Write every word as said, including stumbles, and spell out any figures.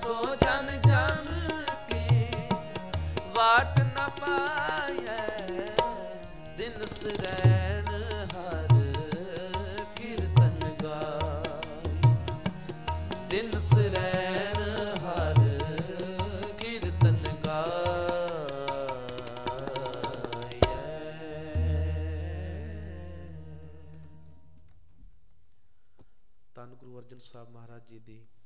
ਸੋ ਜਨ ਜਮ ਕੀ ਵਾਟ ਨ ਪਾਇਐ ਦਿਨ ਸਰੈਣ ਹਰ ਕੀਰਤਨ ਗਾਈ ਦਿਨ ਸਰੈਣ ਹਰ ਕੀਰਤਨ ਗਾਈਐ। ਧੰਨ ਗੁਰੂ ਅਰਜਨ ਸਾਹਿਬ ਮਹਾਰਾਜ ਜੀ ਦੀ